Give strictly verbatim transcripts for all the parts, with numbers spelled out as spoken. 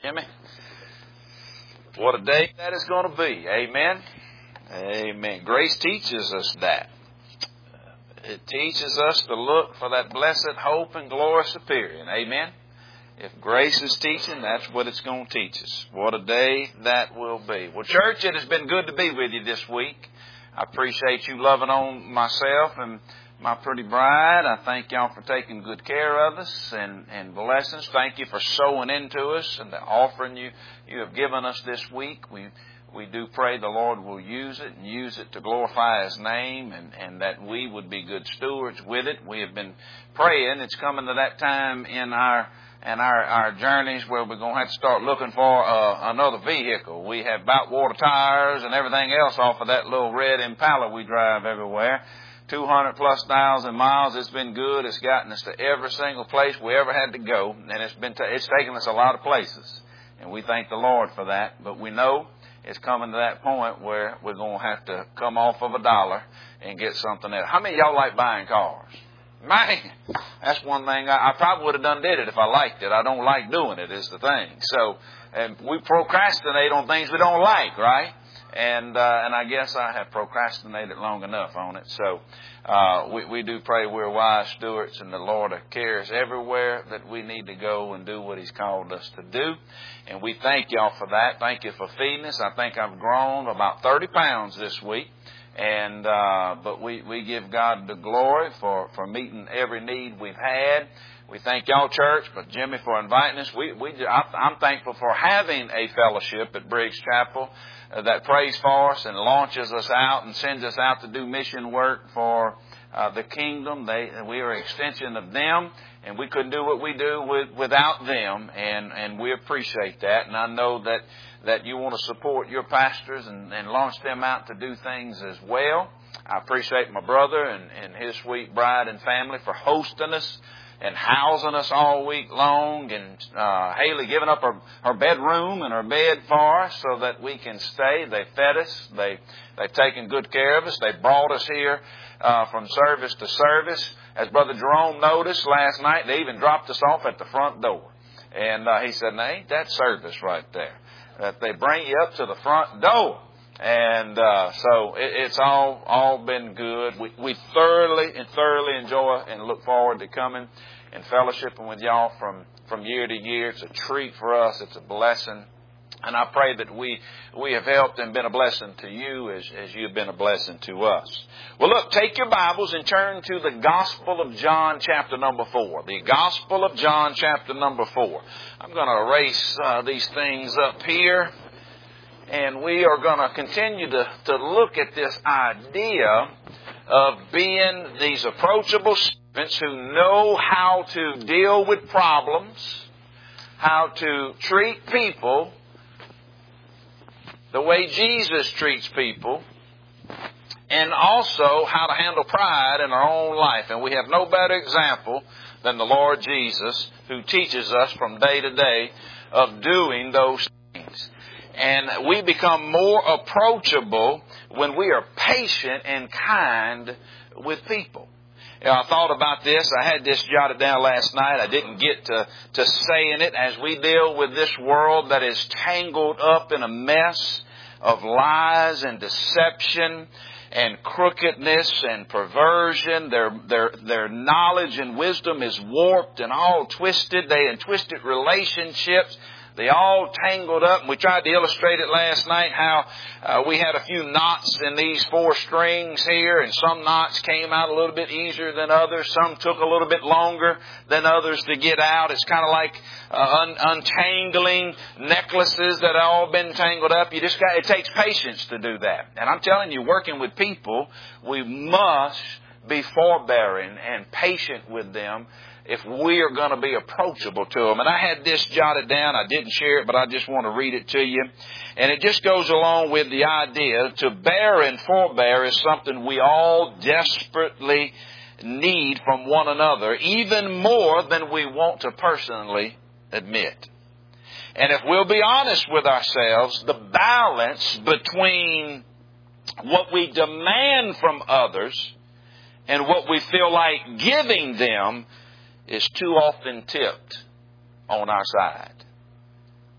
Jimmy? What a day that is going to be. Amen. Amen. Grace teaches us that. It teaches us to look for that blessed hope and glorious appearing. Amen. If grace is teaching, that's what it's going to teach us. What a day that will be. Well, church, it has been good to be with you this week. I appreciate you loving on myself and my pretty bride. I thank y'all for taking good care of us and, and blessings. Thank you for sowing into us and the offering you, you have given us this week. We we do pray the Lord will use it and use it to glorify His name and, and that we would be good stewards with it. We have been praying. It's coming to that time in our and our, our journeys where we're going to have to start looking for uh, another vehicle. We have bout water tires and everything else off of that little red Impala we drive everywhere. two hundred plus thousand miles. It's been good. It's gotten us to every single place we ever had to go. And it's been, t- it's taken us a lot of places. And we thank the Lord for that. But we know it's coming to that point where we're going to have to come off of a dollar and get something else. How many of y'all like buying cars? Man, that's one thing. I, I probably would have done did it if I liked it. I don't like doing it is the thing. So, and we procrastinate on things we don't like, right? And uh, and I guess I have procrastinated long enough on it. So uh, we, we do pray we're wise stewards and the Lord cares everywhere that we need to go and do what He's called us to do. And we thank y'all for that. Thank you for feeding us. I think I've grown about thirty pounds this week. And uh, but we, we give God the glory for, for meeting every need we've had. We thank y'all, church, but Jimmy for inviting us. We we I'm thankful for having a fellowship at Briggs Chapel uh, that prays for us and launches us out and sends us out to do mission work for uh, the kingdom. They we are an extension of them, and we couldn't do what we do with, without them, and, and we appreciate that. And I know that. that you want to support your pastors and, and launch them out to do things as well. I appreciate my brother and, and his sweet bride and family for hosting us and housing us all week long, and uh, Haley giving up her, her bedroom and her bed for us so that we can stay. They fed us. They, they've taken good care of us. They brought us here uh, from service to service. As Brother Jerome noticed last night, they even dropped us off at the front door. And uh, he said, now, ain't that service right there? That they bring you up to the front door. And uh, so it, it's all all been good. We, we thoroughly and thoroughly enjoy and look forward to coming and fellowshipping with y'all from, from year to year. It's a treat for us. It's a blessing. And I pray that we we have helped and been a blessing to you as, as you've been a blessing to us. Well, look, take your Bibles and turn to the Gospel of John chapter number four. The Gospel of John chapter number four. I'm going to erase uh, these things up here. And we are going to continue to, to look at this idea of being these approachable servants who know how to deal with problems, how to treat people the way Jesus treats people, and also how to handle pride in our own life. And we have no better example than the Lord Jesus, who teaches us from day to day of doing those things. And we become more approachable when we are patient and kind with people. You know, I thought about this. I had this jotted down last night. I didn't get to, to saying it. As we deal with this world that is tangled up in a mess of lies and deception and crookedness and perversion, their their their knowledge and wisdom is warped and all twisted. They in twisted relationships. They all tangled up, and we tried to illustrate it last night how uh, we had a few knots in these four strings here, and some knots came out a little bit easier than others. Some took a little bit longer than others to get out. It's kind of like uh, un- untangling necklaces that have all been tangled up. You just got, it takes patience to do that. And I'm telling you, working with people, we must be forbearing and patient with them if we are going to be approachable to them. And I had this jotted down. I didn't share it, but I just want to read it to you. And it just goes along with the idea to bear and forbear is something we all desperately need from one another, even more than we want to personally admit. And if we'll be honest with ourselves, the balance between what we demand from others and what we feel like giving them is too often tipped on our side.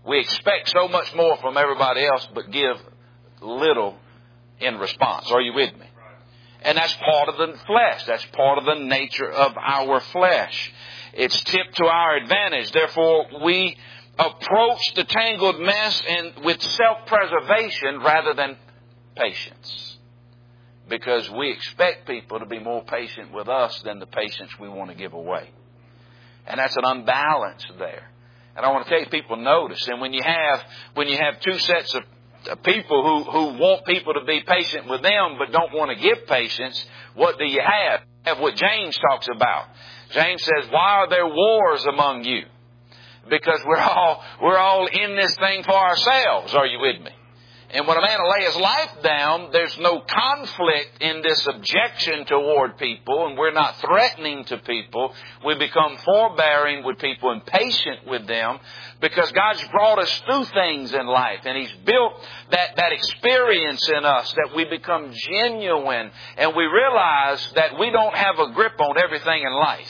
We expect so much more from everybody else, but give little in response. Are you with me? And that's part of the flesh. That's part of the nature of our flesh. It's tipped to our advantage. Therefore, we approach the tangled mess and with self-preservation rather than patience. Because we expect people to be more patient with us than the patience we want to give away. And that's an unbalance there. And I want to tell you, people notice. And when you have when you have two sets of people who, who want people to be patient with them but don't want to give patience, what do you have? You have what James talks about. James says, why are there wars among you? Because we're all we're all in this thing for ourselves. Are you with me? And when a man will lay his life down, there's no conflict in this objection toward people, and we're not threatening to people. We become forbearing with people and patient with them because God's brought us through things in life, and He's built that, that experience in us that we become genuine, and we realize that we don't have a grip on everything in life.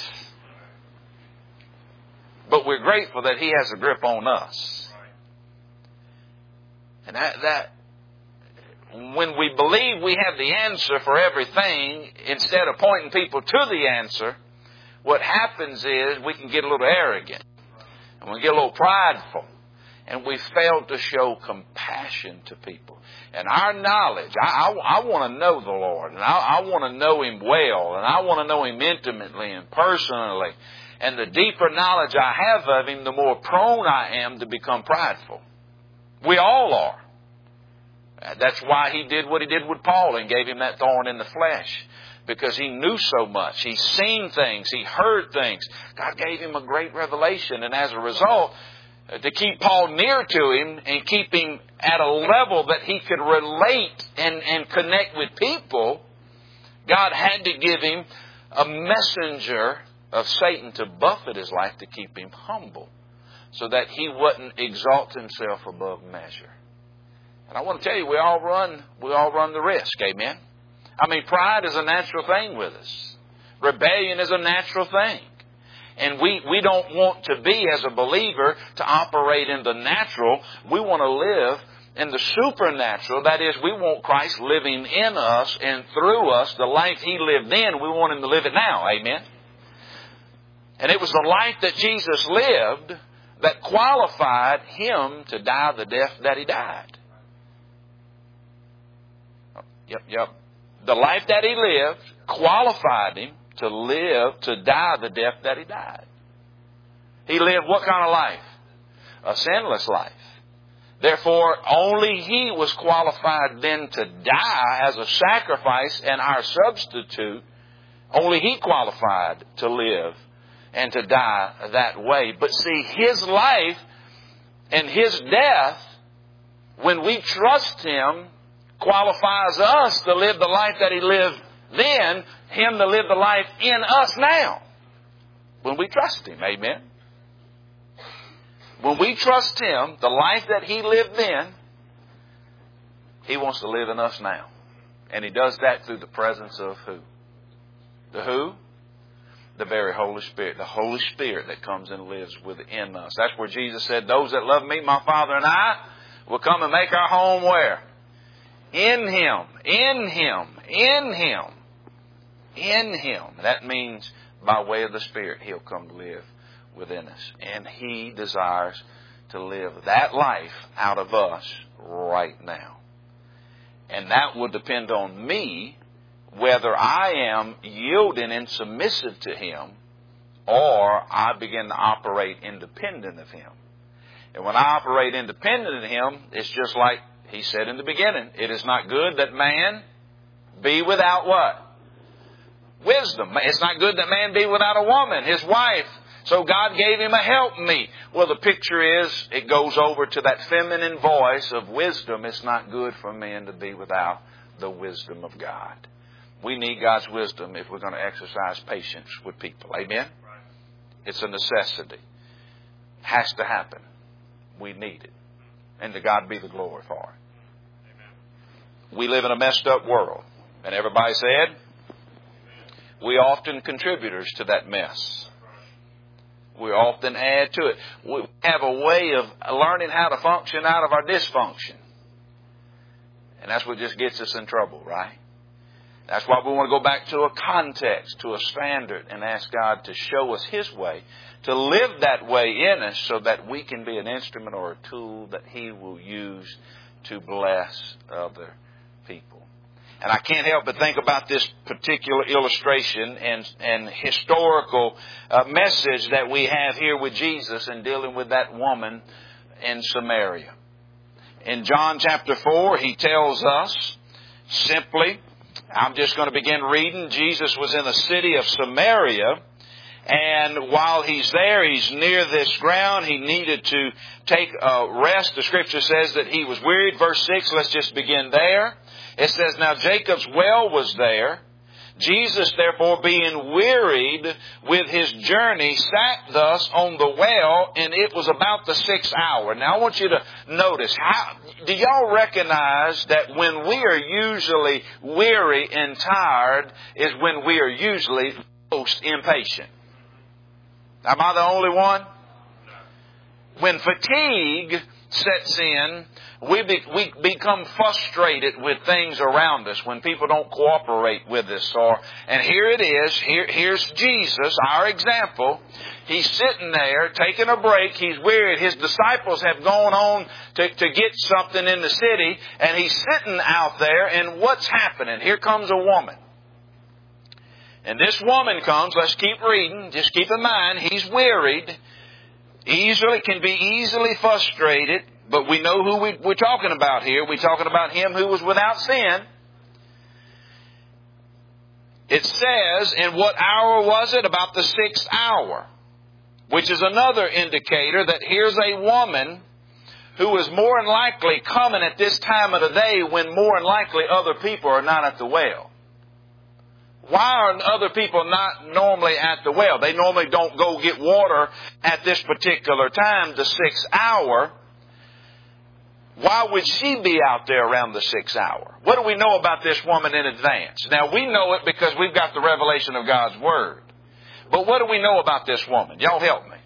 But we're grateful that He has a grip on us. And that, that, when we believe we have the answer for everything, instead of pointing people to the answer, what happens is we can get a little arrogant. And we get a little prideful. And we fail to show compassion to people. And our knowledge, I, I, I want to know the Lord. And I, I want to know Him well. And I want to know Him intimately and personally. And the deeper knowledge I have of Him, the more prone I am to become prideful. We all are. That's why He did what He did with Paul and gave him that thorn in the flesh. Because he knew so much. He's seen things. He heard things. God gave him a great revelation. And as a result, to keep Paul near to Him and keep him at a level that he could relate and, and connect with people, God had to give him a messenger of Satan to buffet his life to keep him humble, so that he wouldn't exalt himself above measure. And I want to tell you, we all run, we all run the risk. Amen. I mean, pride is a natural thing with us. Rebellion is a natural thing. And we, we don't want to be, as a believer, to operate in the natural. We want to live in the supernatural. That is, we want Christ living in us and through us. The life He lived then, we want Him to live it now. Amen. And it was the life that Jesus lived that qualified Him to die the death that He died. Yep, yep. The life that He lived qualified Him to live, to die the death that He died. He lived what kind of life? A sinless life. Therefore, only He was qualified then to die as a sacrifice and our substitute. Only He qualified to live and to die that way. But see, His life and His death, when we trust Him, qualifies us to live the life that He lived then, Him to live the life in us now. When we trust Him, amen. When we trust Him, the life that He lived then, He wants to live in us now. And He does that through the presence of who? The who? The very Holy Spirit. The Holy Spirit that comes and lives within us. That's where Jesus said, those that love me, my Father and I, will come and make our home where? In Him. In Him. In Him. In Him. That means by way of the Spirit, He'll come to live within us. And He desires to live that life out of us right now. And that will depend on me, whether I am yielding and submissive to Him, or I begin to operate independent of Him. And when I operate independent of Him, it's just like He said in the beginning, it is not good that man be without what? Wisdom. It's not good that man be without a woman, his wife. So God gave him a helpmeet. Well, the picture is, it goes over to that feminine voice of wisdom. It's not good for men to be without the wisdom of God. We need God's wisdom if we're going to exercise patience with people. Amen? It's a necessity. Has to happen. We need it. And to God be the glory for it. Amen. We live in a messed up world. And everybody said, we often contributors to that mess. We often add to it. We have a way of learning how to function out of our dysfunction. And that's what just gets us in trouble, right? That's why we want to go back to a context, to a standard, and ask God to show us His way, to live that way in us so that we can be an instrument or a tool that He will use to bless other people. And I can't help but think about this particular illustration and, and historical uh, message that we have here with Jesus in dealing with that woman in Samaria. In John chapter four, He tells us simply, I'm just going to begin reading. Jesus was in the city of Samaria, and while He's there, He's near this ground. He needed to take a rest. The Scripture says that He was wearied. Verse six, let's just begin there. It says, now Jacob's well was there. Jesus, therefore, being wearied with His journey, sat thus on the well, and it was about the sixth hour. Now, I want you to notice, how do y'all recognize that when we are usually weary and tired is when we are usually most impatient? Am I the only one? When fatigue sets in, we be, we become frustrated with things around us when people don't cooperate with us. Or and here it is. Here, here's Jesus, our example. He's sitting there taking a break. He's wearied. His disciples have gone on to, to get something in the city, and He's sitting out there. And what's happening? Here comes a woman. And this woman comes. Let's keep reading. Just keep in mind, He's wearied. Easily can be easily frustrated, but we know who we, we're talking about here. We're talking about Him who was without sin. It says, in what hour was it? About the sixth hour, which is another indicator that here's a woman who is more than likely coming at this time of the day when more than likely other people are not at the well. Why are other people not normally at the well? They normally don't go get water at this particular time, the sixth hour. Why would she be out there around the sixth hour? What do we know about this woman in advance? Now, we know it because we've got the revelation of God's Word. But what do we know about this woman? Y'all help me.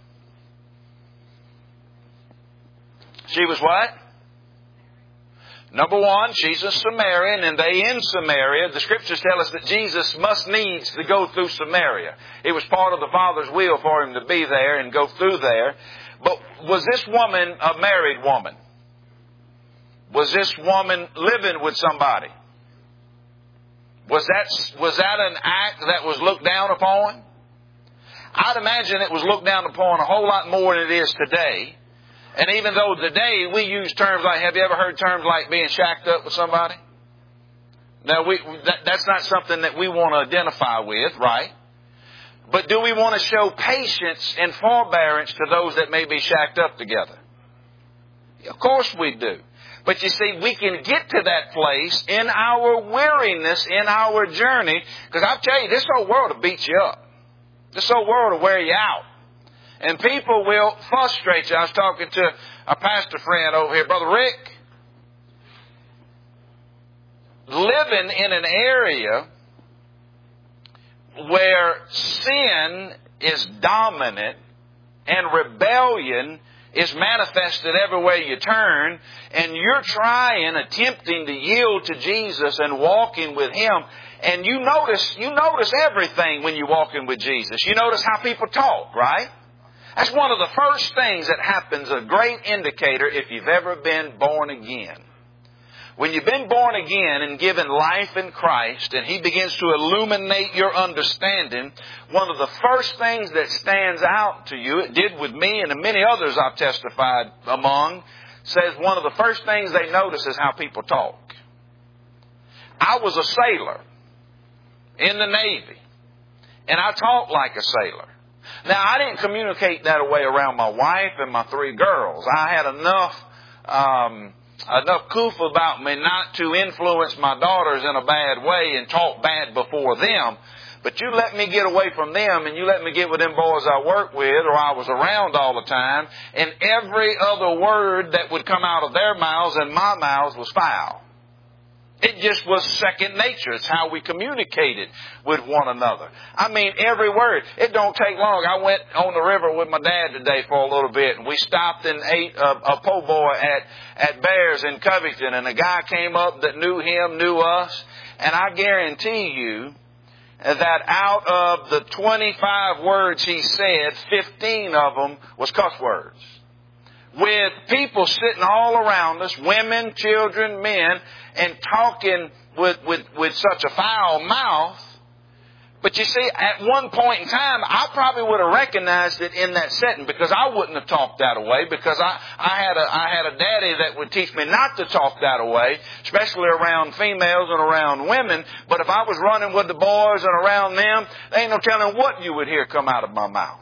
She was what? Number one, she's a Samaritan, and they in Samaria. The Scriptures tell us that Jesus must needs to go through Samaria. It was part of the Father's will for Him to be there and go through there. But was this woman a married woman? Was this woman living with somebody? Was that, was that an act that was looked down upon? I'd imagine it was looked down upon a whole lot more than it is today. And even though today we use terms like, have you ever heard terms like being shacked up with somebody? Now, we, that, that's not something that we want to identify with, right? But do we want to show patience and forbearance to those that may be shacked up together? Of course we do. But you see, we can get to that place in our weariness, in our journey. Because I'll tell you, this whole world will beat you up. This whole world will wear you out. And people will frustrate you. I was talking to a pastor friend over here, Brother Rick. Living in an area where sin is dominant and rebellion is manifested everywhere you turn, and you're trying, attempting to yield to Jesus and walking with Him, and you notice, you notice everything when you're walking with Jesus. You notice how people talk, right? That's one of the first things that happens, a great indicator if you've ever been born again. When you've been born again and given life in Christ and He begins to illuminate your understanding, one of the first things that stands out to you, it did with me and many others I've testified among, says one of the first things they notice is how people talk. I was a sailor in the Navy, and I talked like a sailor. Now, I didn't communicate that way around my wife and my three girls. I had enough um, enough goof about me not to influence my daughters in a bad way and talk bad before them. But you let me get away from them, and you let me get with them boys I worked with or I was around all the time, and every other word that would come out of their mouths and my mouths was foul. It just was second nature. It's how we communicated with one another. I mean, every word. It don't take long. I went on the river with my dad today for a little bit, and we stopped and ate a, a po' boy at, at Bears in Covington, and a guy came up that knew him, knew us, and I guarantee you that out of the twenty-five words he said, fifteen of them was cuss words. With people sitting all around us, women, children, men, and talking with, with, with such a foul mouth. But you see, at one point in time, I probably would have recognized it in that setting, because I wouldn't have talked that way, because I, I had a, I had a daddy that would teach me not to talk that way, especially around females and around women. But if I was running with the boys and around them, there ain't no telling what you would hear come out of my mouth.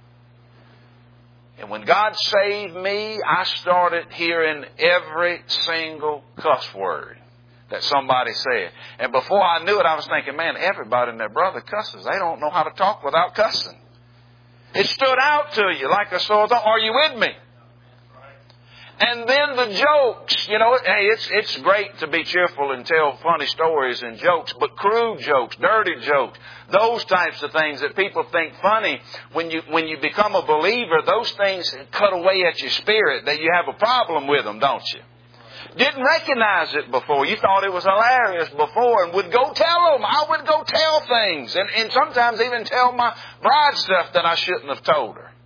And when God saved me, I started hearing every single cuss word that somebody said. And before I knew it, I was thinking, man, everybody and their brother cusses. They don't know how to talk without cussing. It stood out to you like a sore thumb. Are you with me? And then the jokes, you know, hey, it's it's great to be cheerful and tell funny stories and jokes, but crude jokes, dirty jokes, those types of things that people think funny, when you when you become a believer, those things cut away at your spirit, that you have a problem with them, don't you? Didn't recognize it before. You thought it was hilarious before, and would go tell them. I would go tell things, and, and sometimes even tell my bride stuff that I shouldn't have told her.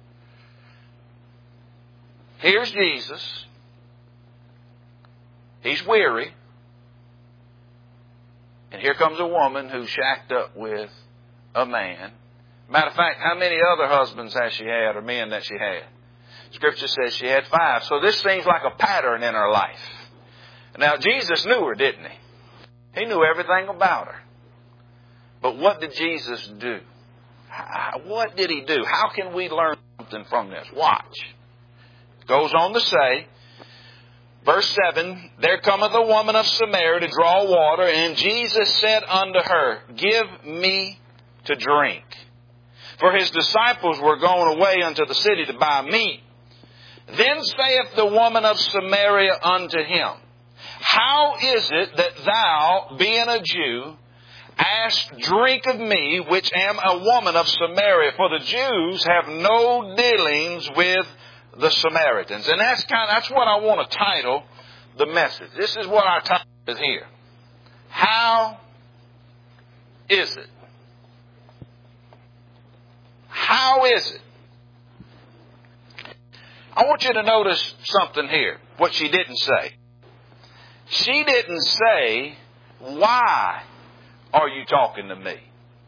Here's Jesus. He's weary. And here comes a woman who's shacked up with a man. Matter of fact, how many other husbands has she had, or men that she had? Scripture says she had five. So this seems like a pattern in her life. Now, Jesus knew her, didn't he? He knew everything about her. But what did Jesus do? What did he do? How can we learn something from this? Watch. It goes on to say, verse seven, there cometh a woman of Samaria to draw water, and Jesus said unto her, give me to drink. For his disciples were gone away unto the city to buy meat. Then saith the woman of Samaria unto him, how is it that thou, being a Jew, ask drink of me, which am a woman of Samaria? For the Jews have no dealings with the Samaritans. And that's kind of, that's what I want to title the message. This is what our title is here. How is it? How is it? I want you to notice something here, what she didn't say. She didn't say, why are you talking to me?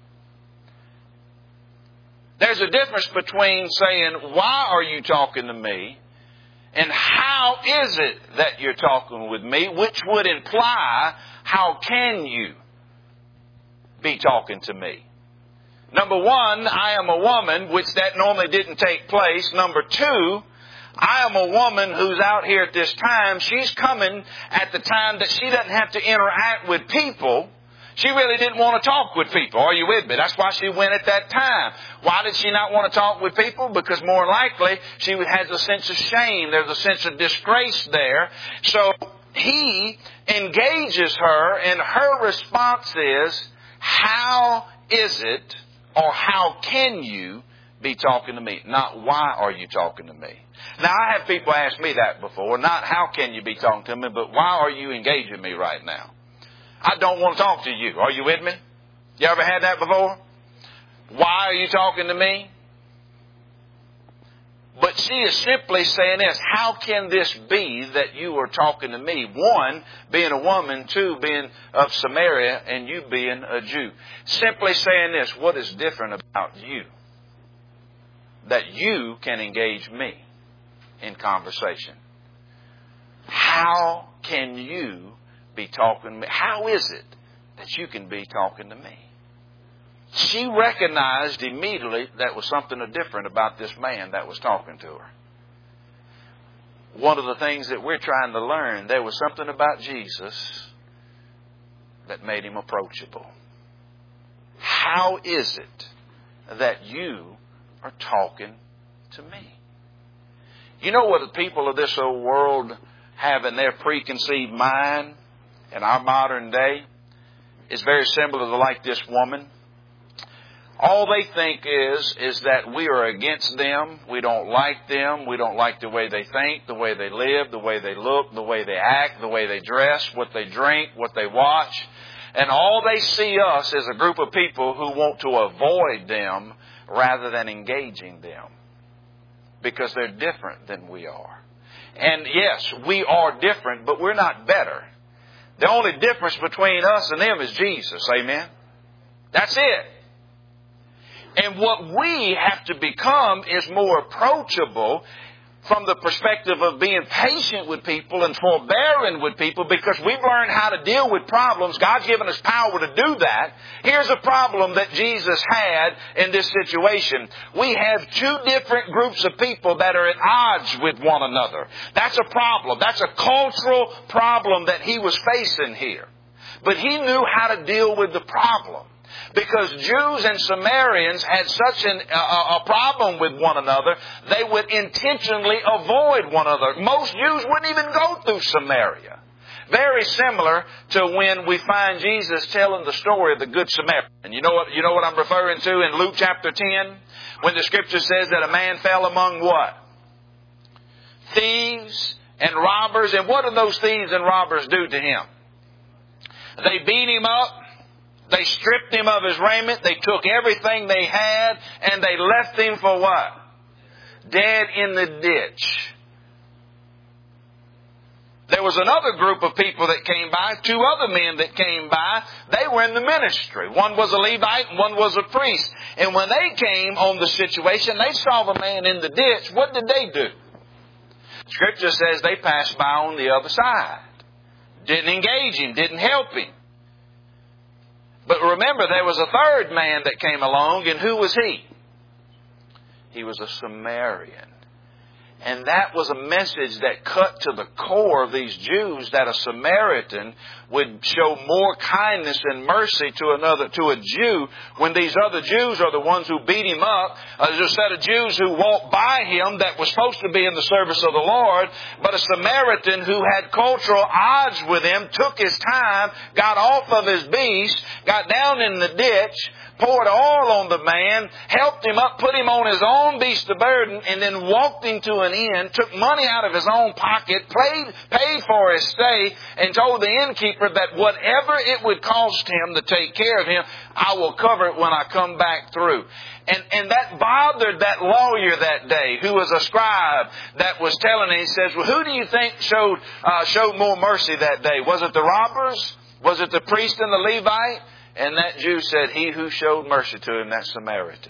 There's a difference between saying, why are you talking to me? And how is it that you're talking with me? Which would imply, how can you be talking to me? Number one, I am a woman, which that normally didn't take place. Number two, I am a woman who's out here at this time. She's coming at the time that she doesn't have to interact with people. She really didn't want to talk with people. Are you with me? That's why she went at that time. Why did she not want to talk with people? Because more likely she has a sense of shame. There's a sense of disgrace there. So he engages her, and her response is, how is it, or how can you be talking to me? Not why are you talking to me? Now, I have people ask me that before. Not how can you be talking to me, but why are you engaging me right now? I don't want to talk to you. Are you with me? You ever had that before? Why are you talking to me? But she is simply saying this, how can this be that you are talking to me? One, being a woman. Two, being of Samaria, and you being a Jew. Simply saying this, what is different about you that you can engage me in conversation? How can you be talking to me? How is it that you can be talking to me? She recognized immediately that was something different about this man that was talking to her. One of the things that we're trying to learn, there was something about Jesus that made him approachable. How is it that you are talking to me? You know what the people of this old world have in their preconceived mind? in our modern day is very similar to like this woman. All they think is, is that we are against them. We don't like them. We don't like the way they think, the way they live, the way they look, the way they act, the way they dress, what they drink, what they watch. And all they see us is a group of people who want to avoid them rather than engaging them, because they're different than we are. And yes, we are different, but we're not better. The only difference between us and them is Jesus. Amen? That's it. And what we have to become is more approachable from the perspective of being patient with people and forbearing with people, because we've learned how to deal with problems. God's given us power to do that. Here's a problem that Jesus had in this situation. We have two different groups of people that are at odds with one another. That's a problem. That's a cultural problem that he was facing here. But he knew how to deal with the problem. Because Jews and Samaritans had such an, uh, a problem with one another, they would intentionally avoid one another. Most Jews wouldn't even go through Samaria. Very similar to when we find Jesus telling the story of the Good Samaritan. And you know what, you know what I'm referring to in Luke chapter ten? When the Scripture says that a man fell among what? Thieves and robbers. And what did those thieves and robbers do to him? They beat him up. They stripped him of his raiment. They took everything they had, and they left him for what? Dead in the ditch. There was another group of people that came by, two other men that came by. They were in the ministry. One was a Levite and one was a priest. And when they came on the situation, they saw the man in the ditch. What did they do? Scripture says they passed by on the other side. Didn't engage him, didn't help him. But remember, there was a third man that came along, and who was he? He was a Samaritan. And that was a message that cut to the core of these Jews, that a Samaritan would show more kindness and mercy to another, to a Jew, when these other Jews are the ones who beat him up. Uh, there's a set of Jews who walked by him that was supposed to be in the service of the Lord, but a Samaritan who had cultural odds with him took his time, got off of his beast, got down in the ditch, poured oil on the man, helped him up, put him on his own beast of burden, and then walked him to an inn, took money out of his own pocket, paid, paid for his stay, and told the innkeeper that whatever it would cost him to take care of him, I will cover it when I come back through. And, and that bothered that lawyer that day, who was a scribe, that was telling him, he says, well, who do you think showed, uh, showed more mercy that day? Was it the robbers? Was it the priest and the Levite? And that Jew said, he who showed mercy to him, that Samaritan.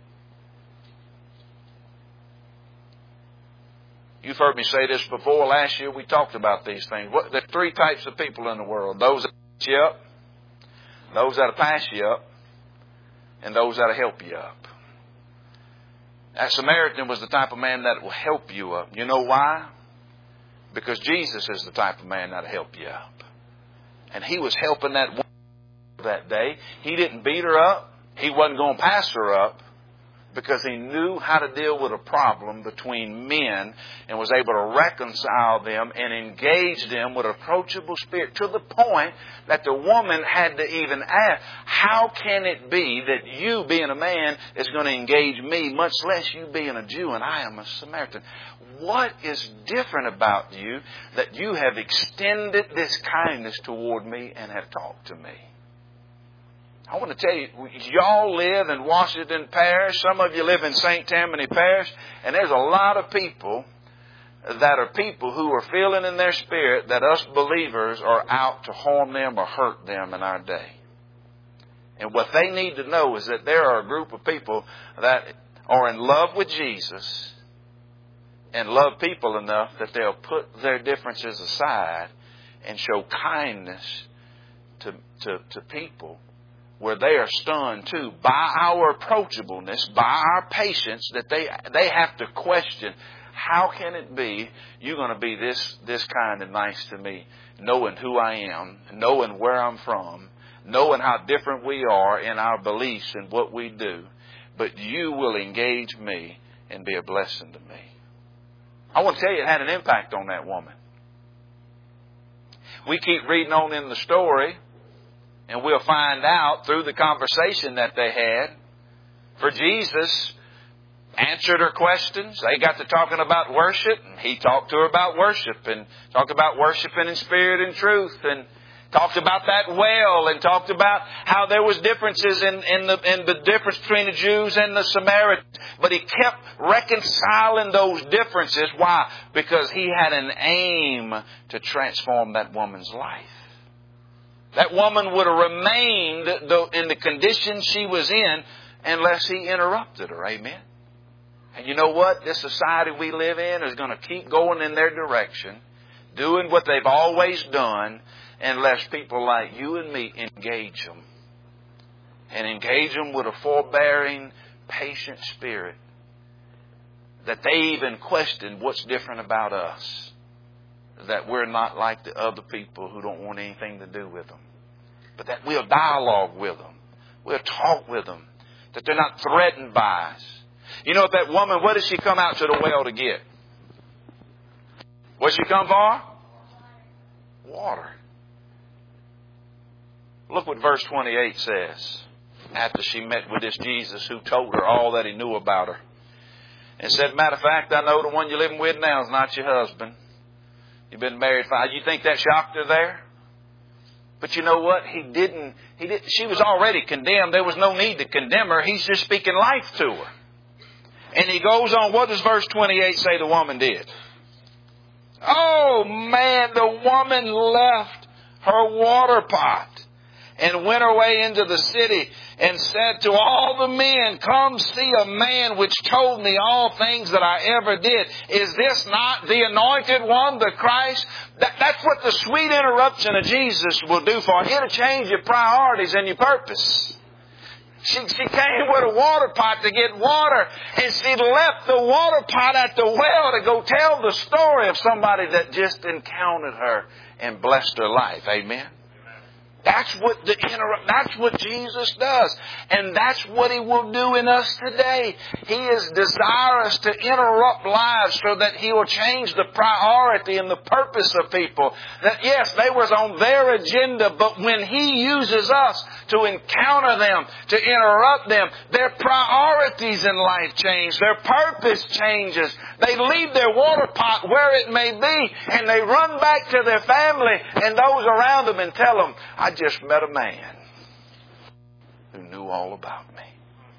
You've heard me say this before. Last year we talked about these things. What, there are three types of people in the world. Those that pass you up, those that pass you up, and those that help you up. That Samaritan was the type of man that will help you up. You know why? Because Jesus is the type of man that will help you up. And he was helping that woman that day. He didn't beat her up. He wasn't going to pass her up, because he knew how to deal with a problem between men and was able to reconcile them and engage them with an approachable spirit, to the point that the woman had to even ask, how can it be that you, being a man, is going to engage me, much less you being a Jew and I am a Samaritan? What is different about you that you have extended this kindness toward me and have talked to me? I want to tell you, y'all live in Washington Parish. Some of you live in Saint Tammany Parish. And there's a lot of people that are people who are feeling in their spirit that us believers are out to harm them or hurt them in our day. And what they need to know is that there are a group of people that are in love with Jesus and love people enough that they'll put their differences aside and show kindness to, to, to people, where they are stunned too by our approachableness, by our patience, that they they have to question, how can it be you're going to be this this kind and nice to me, knowing who I am, knowing where I'm from, knowing how different we are in our beliefs and what we do, but you will engage me and be a blessing to me. I want to tell you, it had an impact on that woman. We keep reading on in the story, and we'll find out through the conversation that they had. For Jesus answered her questions. They got to talking about worship, and He talked to her about worship, and talked about worshiping in spirit and truth, and talked about that well, and talked about how there was differences in, in, the, in the difference between the Jews and the Samaritans. But He kept reconciling those differences. Why? Because He had an aim to transform that woman's life. That woman would have remained in the condition she was in unless He interrupted her. Amen. And you know what? This society we live in is going to keep going in their direction, doing what they've always done, unless people like you and me engage them. And engage them with a forbearing, patient spirit. That they even question what's different about us. That we're not like the other people who don't want anything to do with them. But that we'll dialogue with them. We'll talk with them. That they're not threatened by us. You know, that woman, what did she come out to the well to get? What did she come for? Water. Look what verse twenty-eight says. After she met with this Jesus who told her all that He knew about her. And said, matter of fact, I know the one you're living with now is not your husband. You've been married five. You think that shocked her there? But you know what? He didn't. He did. She was already condemned. There was no need to condemn her. He's just speaking life to her. And He goes on. What does verse twenty-eight say the woman did? Oh man, the woman left her water pot and went her way into the city and said to all the men, come see a man which told me all things that I ever did. Is this not the anointed one, the Christ? That, that's what the sweet interruption of Jesus will do for you. It'll change your priorities and your purpose. She, she came with a water pot to get water, and she left the water pot at the well to go tell the story of somebody that just encountered her and blessed her life. Amen. That's what the interrupt, that's what Jesus does. And that's what He will do in us today. He is desirous to interrupt lives so that He will change the priority and the purpose of people. That yes, they was on their agenda, but when He uses us to encounter them, to interrupt them, their priorities in life change. Their purpose changes. They leave their water pot where it may be, and they run back to their family and those around them and tell them, I just met a man who knew all about me.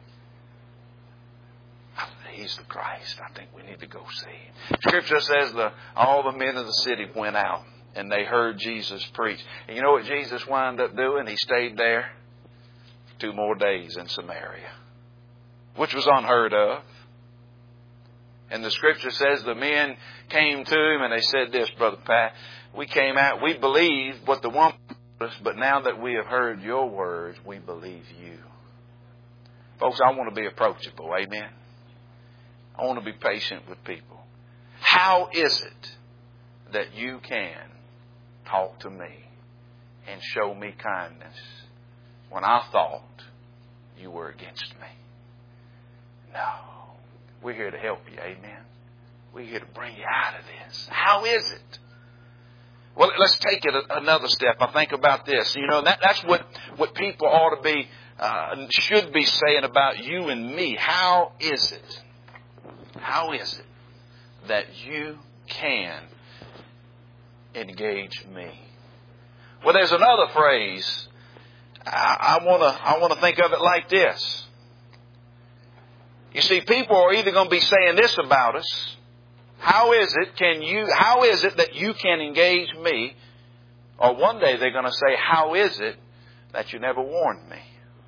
He's the Christ. I think we need to go see Him. Scripture says the, all the men of the city went out and they heard Jesus preach. And you know what Jesus wound up doing? He stayed there for two more days in Samaria, which was unheard of. And the Scripture says the men came to Him and they said this, Brother Pat, we came out, we believed what the woman told us, but now that we have heard your words, we believe you. Folks, I want to be approachable. Amen. I want to be patient with people. How is it that you can talk to me and show me kindness when I thought you were against me? No. We're here to help you. Amen. We're here to bring you out of this. How is it? Well, let's take it another step. I think about this. You know, that, that's what, what people ought to be, uh, should be saying about you and me. How is it? How is it that you can engage me? Well, there's another phrase. I, I want to I want to think of it like this. You see, people are either going to be saying this about us. How is it can you how is it that you can engage me? Or one day they're going to say, how is it that you never warned me?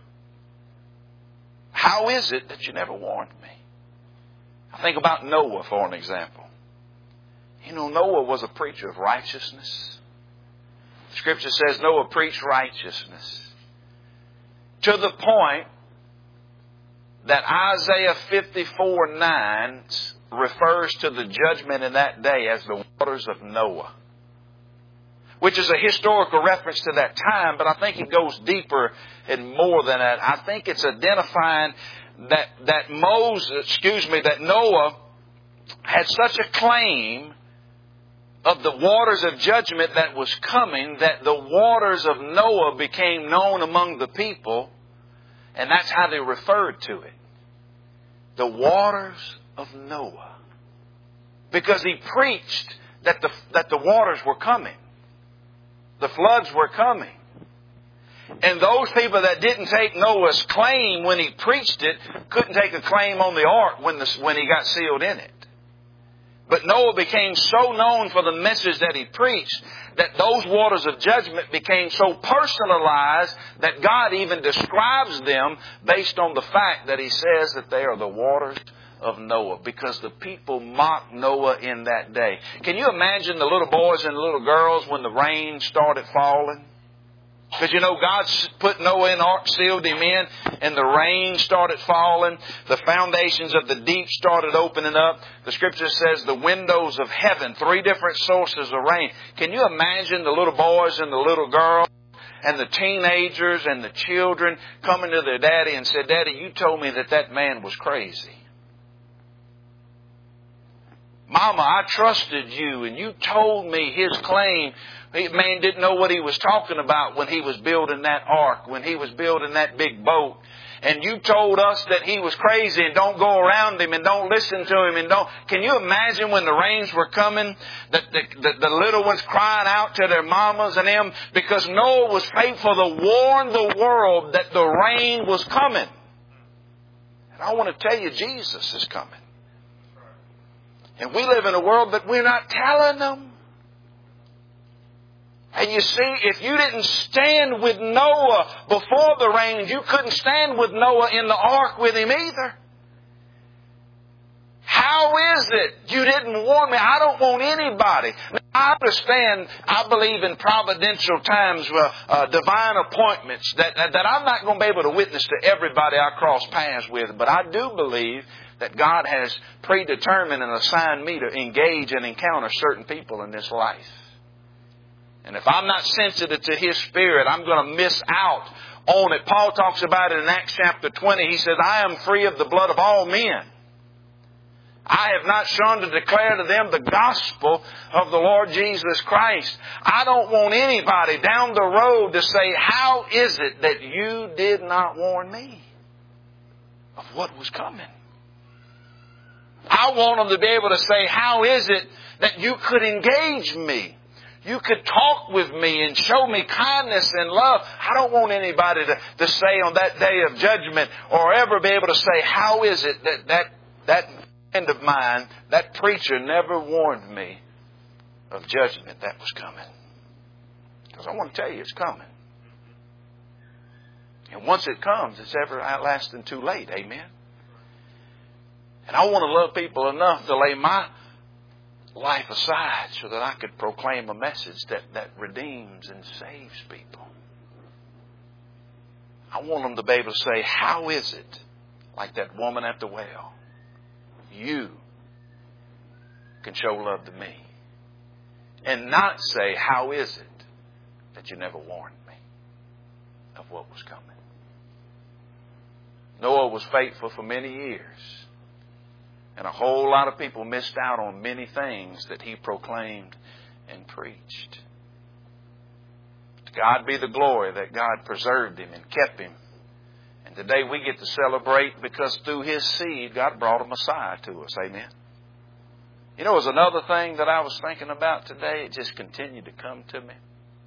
How is it that you never warned me? I think about Noah for an example. You know, Noah was a preacher of righteousness. Scripture says Noah preached righteousness to the point that Isaiah fifty-four nine refers to the judgment in that day as the waters of Noah, which is a historical reference to that time, but I think it goes deeper and more than that. I think it's identifying that that Moses, excuse me, that Noah had such a claim of the waters of judgment that was coming, that the waters of Noah became known among the people, and that's how they referred to it. The waters of Noah. Because he preached that the, that the waters were coming. The floods were coming. And those people that didn't take Noah's claim when he preached it couldn't take a claim on the ark when, the, when he got sealed in it. But Noah became so known for the message that he preached that those waters of judgment became so personalized that God even describes them based on the fact that He says that they are the waters of Noah, because the people mocked Noah in that day. Can you imagine the little boys and the little girls when the rain started falling? Because, you know, God put Noah in the ark, sealed him in, and the rain started falling. The foundations of the deep started opening up. The Scripture says the windows of heaven, three different sources of rain. Can you imagine the little boys and the little girls and the teenagers and the children coming to their daddy and said, "Daddy, you told me that that man was crazy. Mama, I trusted you and you told me his claim. The man didn't know what he was talking about when he was building that ark, when he was building that big boat. And you told us that he was crazy and don't go around him and don't listen to him and don't..." Can you imagine when the rains were coming, that the, the, the little ones crying out to their mamas and them because Noah was faithful to warn the world that the rain was coming. And I want to tell you, Jesus is coming. And we live in a world that we're not telling them. And you see, if you didn't stand with Noah before the rain, you couldn't stand with Noah in the ark with him either. How is it you didn't warn me? I don't want anybody. I understand, I believe in providential times, uh, uh, divine appointments, that, that, that I'm not going to be able to witness to everybody I cross paths with. But I do believe that God has predetermined and assigned me to engage and encounter certain people in this life. And if I'm not sensitive to His Spirit, I'm going to miss out on it. Paul talks about it in Acts chapter twenty. He says, "I am free of the blood of all men. I have not shunned to declare to them the gospel of the Lord Jesus Christ." I don't want anybody down the road to say, "How is it that you did not warn me of what was coming?" I want them to be able to say, "How is it that you could engage me? You could talk with me and show me kindness and love." I don't want anybody to, to say on that day of judgment or ever be able to say, "How is it that that, that friend of mine, that preacher never warned me of judgment that was coming?" Because I want to tell you, it's coming. And once it comes, it's everlasting too late. Amen? And I want to love people enough to lay my life aside so that I could proclaim a message that, that redeems and saves people. I want them to be able to say, "How is it," like that woman at the well, "you can show love to me?" And not say, "How is it that you never warned me of what was coming?" Noah was faithful for many years. And a whole lot of people missed out on many things that he proclaimed and preached. To God be the glory that God preserved him and kept him. And today we get to celebrate because through his seed, God brought a Messiah to us. Amen. You know, there's another thing that I was thinking about today. It just continued to come to me.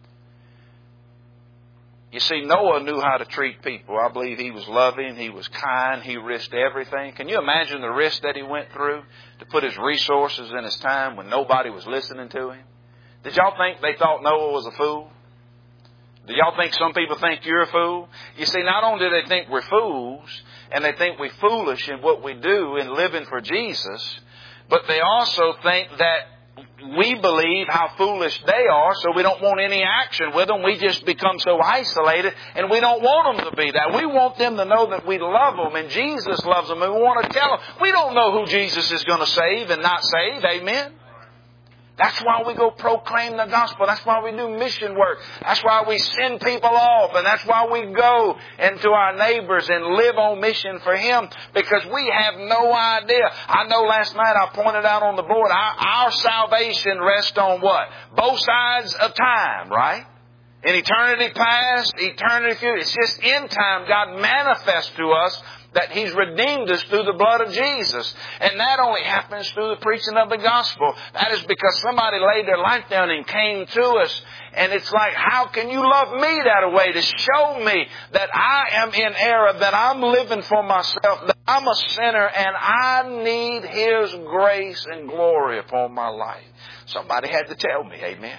You see, Noah knew how to treat people. I believe he was loving. He was kind. He risked everything. Can you imagine the risk that he went through to put his resources and his time when nobody was listening to him? Did y'all think they thought Noah was a fool? Do y'all think some people think you're a fool? You see, not only do they think we're fools and they think we're foolish in what we do in living for Jesus, but they also think that we believe how foolish they are, so we don't want any action with them. We just become so isolated, and we don't want them to be that. We want them to know that we love them, and Jesus loves them, and we want to tell them. We don't know who Jesus is going to save and not save. Amen? That's why we go proclaim the gospel. That's why we do mission work. That's why we send people off. And that's why we go into our neighbors and live on mission for Him. Because we have no idea. I know last night I pointed out on the board, our, our salvation rests on what? Both sides of time, right? In eternity past, eternity future. It's just in time God manifests to us that He's redeemed us through the blood of Jesus. And that only happens through the preaching of the gospel. That is because somebody laid their life down and came to us. And it's like, how can you love me that way? To show me that I am in error, that I'm living for myself, that I'm a sinner, and I need His grace and glory upon my life. Somebody had to tell me, amen.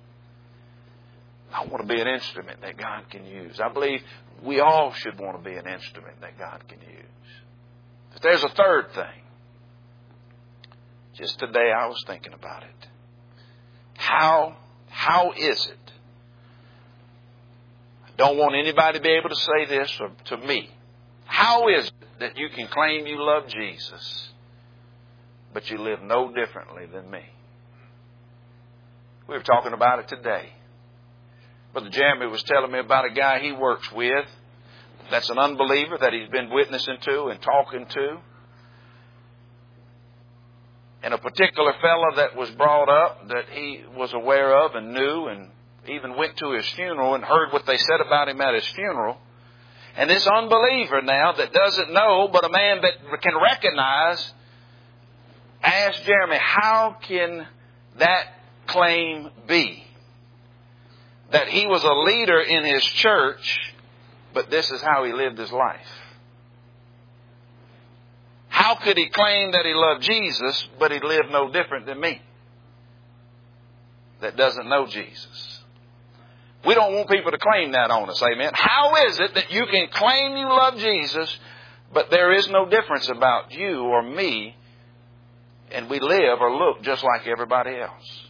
I want to be an instrument that God can use. I believe we all should want to be an instrument that God can use. But there's a third thing. Just today I was thinking about it. How, how is it? I don't want anybody to be able to say this or to me. How is it that you can claim you love Jesus, but you live no differently than me? We were talking about it today. Brother Jeremy was telling me about a guy he works with that's an unbeliever that he's been witnessing to and talking to. And a particular fellow that was brought up that he was aware of and knew and even went to his funeral and heard what they said about him at his funeral. And this unbeliever now that doesn't know, but a man that can recognize, asked Jeremy, how can that claim be? That he was a leader in his church, but this is how he lived his life. How could he claim that he loved Jesus, but he lived no different than me that doesn't know Jesus? We don't want people to claim that on us, amen. How is it that you can claim you love Jesus, but there is no difference about you or me, and we live or look just like everybody else?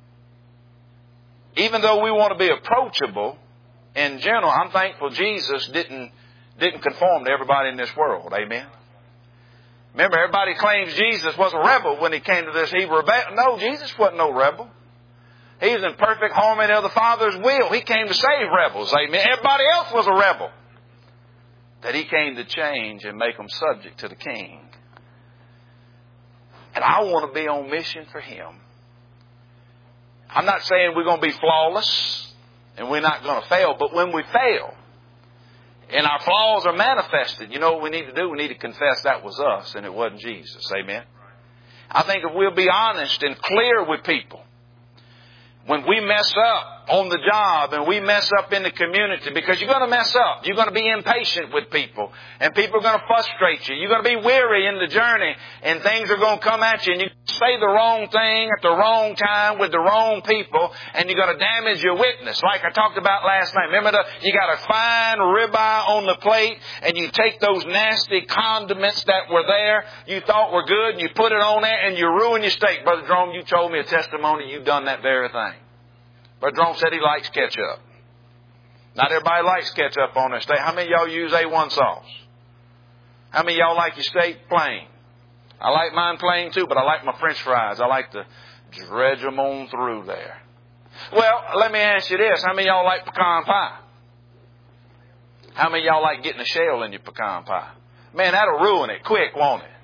Even though we want to be approachable, in general, I'm thankful Jesus didn't didn't conform to everybody in this world. Amen. Remember, everybody claims Jesus was a rebel when He came to this Hebrew battle. No, Jesus wasn't no rebel. He was in perfect harmony of the Father's will. He came to save rebels. Amen. Everybody else was a rebel. That He came to change and make them subject to the King. And I want to be on mission for Him. I'm not saying we're going to be flawless and we're not going to fail, but when we fail and our flaws are manifested, you know what we need to do? We need to confess that was us and it wasn't Jesus. Amen. I think if we'll be honest and clear with people, when we mess up on the job and we mess up in the community, because you're going to mess up. You're going to be impatient with people and people are going to frustrate you. You're going to be weary in the journey and things are going to come at you and you say the wrong thing at the wrong time with the wrong people and you're going to damage your witness. Like I talked about last night. Remember, the, you got a fine ribeye on the plate and you take those nasty condiments that were there, you thought were good, and you put it on there and you ruin your steak. Brother Jerome, you told me a testimony. You've done that very thing. Brother Jerome said he likes ketchup. Not everybody likes ketchup on their steak. How many of y'all use A one sauce? How many of y'all like your steak plain? I like mine plain too, but I like my French fries. I like to dredge them on through there. Well, let me ask you this. How many of y'all like pecan pie? How many of y'all like getting a shell in your pecan pie? Man, that'll ruin it quick, won't it?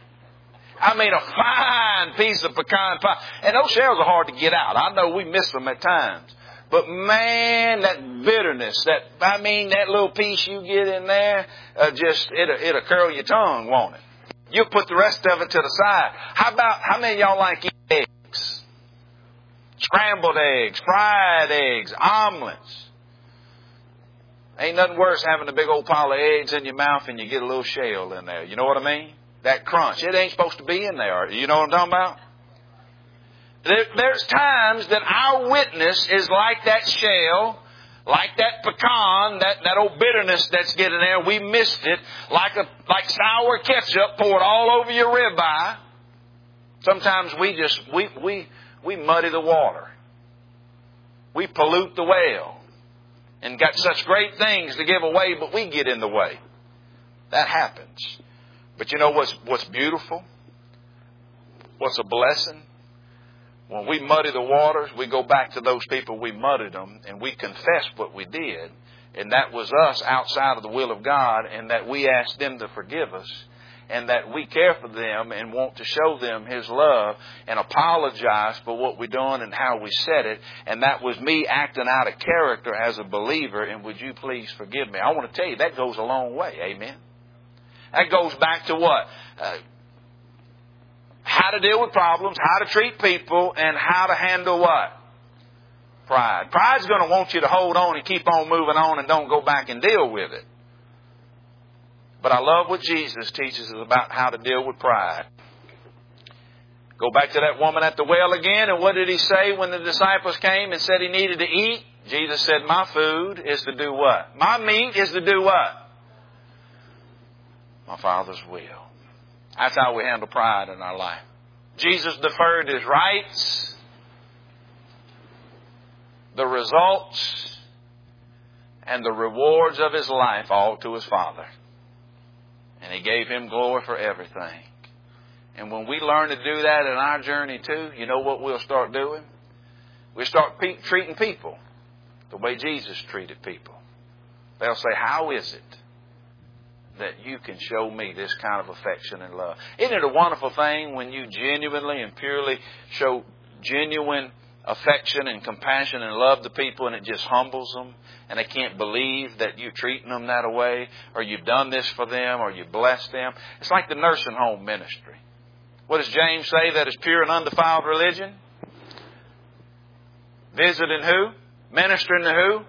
I mean, a fine piece of pecan pie. And those shells are hard to get out. I know we miss them at times. But man, that bitterness, that, I mean, that little piece you get in there, uh, just, it'll, it'll curl your tongue, won't it? You'll put the rest of it to the side. How about, how many of y'all like eating eggs? Scrambled eggs, fried eggs, omelets. Ain't nothing worse having a big old pile of eggs in your mouth and you get a little shell in there. You know what I mean? That crunch. It ain't supposed to be in there. You know what I'm talking about? There, there's times that our witness is like that shell, like that pecan, that, that old bitterness that's getting there. We missed it. Like a like sour ketchup poured all over your ribeye. Sometimes we just, we, we, we muddy the water. We pollute the well. And got such great things to give away, but we get in the way. That happens. But you know what's what's beautiful? What's a blessing? When we muddy the waters, we go back to those people we muddied them, and we confess what we did, and that was us outside of the will of God, and that we asked them to forgive us, and that we care for them and want to show them His love and apologize for what we done and how we said it. And that was me acting out of character as a believer, and would you please forgive me? I want to tell you, that goes a long way. Amen. That goes back to what? Uh, how to deal with problems, how to treat people, and how to handle what? Pride. Pride's going to want you to hold on and keep on moving on and don't go back and deal with it. But I love what Jesus teaches us about how to deal with pride. Go back to that woman at the well again, and what did He say when the disciples came and said He needed to eat? Jesus said, my food is to do what? My meat is to do what? My Father's will. That's how we handle pride in our life. Jesus deferred His rights, the results, and the rewards of His life all to His Father. And He gave Him glory for everything. And when we learn to do that in our journey too, you know what we'll start doing? We'll start pe- treating people the way Jesus treated people. They'll say, how is it that you can show me this kind of affection and love? Isn't it a wonderful thing when you genuinely and purely show genuine affection and compassion and love to people, and it just humbles them, and they can't believe that you're treating them that way, or you've done this for them, or you blessed them? It's like the nursing home ministry. What does James say that is pure and undefiled religion? Visiting who? Ministering to who?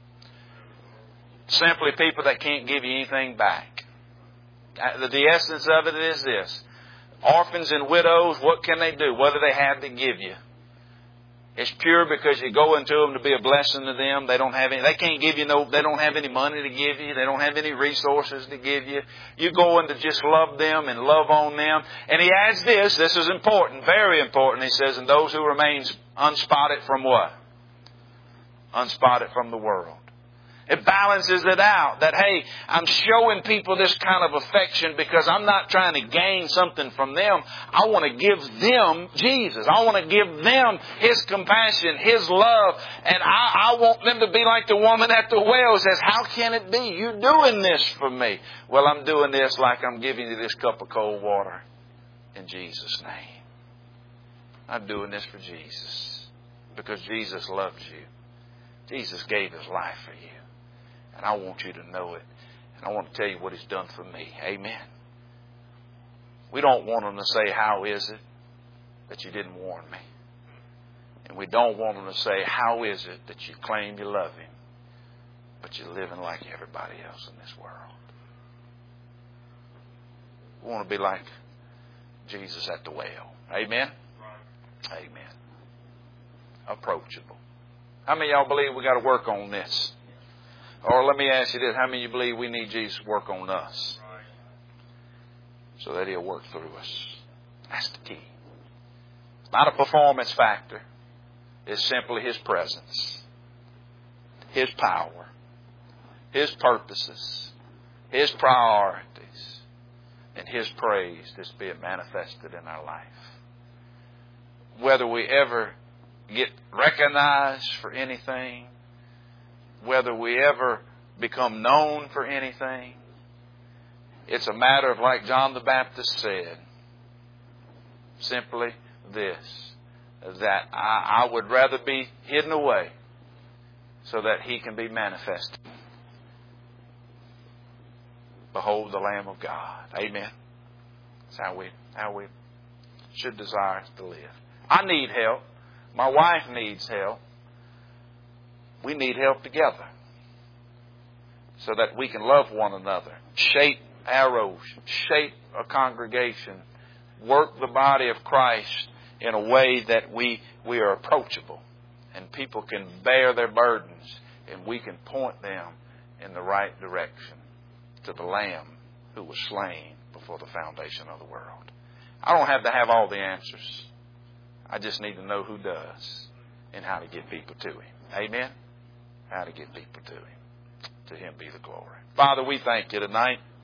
Simply people that can't give you anything back. The essence of it is this. Orphans and widows, what can they do? What do they have to give you? It's pure because you go into them to be a blessing to them. They don't have any, they can't give you no, they don't have any money to give you. They don't have any resources to give you. You go in to just love them and love on them. And he adds this, this is important, very important. He says, and those who remain unspotted from what? Unspotted from the world. It balances it out that, hey, I'm showing people this kind of affection because I'm not trying to gain something from them. I want to give them Jesus. I want to give them His compassion, His love. And I, I want them to be like the woman at the well says, how can it be? You're doing this for me. Well, I'm doing this like I'm giving you this cup of cold water in Jesus' name. I'm doing this for Jesus because Jesus loves you. Jesus gave His life for you. And I want you to know it. And I want to tell you what He's done for me. Amen. We don't want them to say, how is it that you didn't warn me? And we don't want them to say, how is it that you claim you love Him, but you're living like everybody else in this world? We want to be like Jesus at the well. Amen? Amen. Approachable. How many of y'all believe we got to work on this? Or let me ask you this, how many of you believe we need Jesus to work on us? So that He'll work through us. That's the key. It's not a performance factor. It's simply His presence, His power, His purposes, His priorities, and His praise that's being manifested in our life. Whether we ever get recognized for anything, whether we ever become known for anything, it's a matter of, like John the Baptist said, simply this, that I, I would rather be hidden away so that He can be manifested. Behold the Lamb of God. Amen. That's how we, how we should desire to live. I need help. My wife needs help. We need help together so that we can love one another, shape arrows, shape a congregation, work the body of Christ in a way that we, we are approachable and people can bear their burdens and we can point them in the right direction to the Lamb who was slain before the foundation of the world. I don't have to have all the answers. I just need to know who does and how to get people to Him. Amen? How to get people to Him. To Him be the glory. Father, we thank You tonight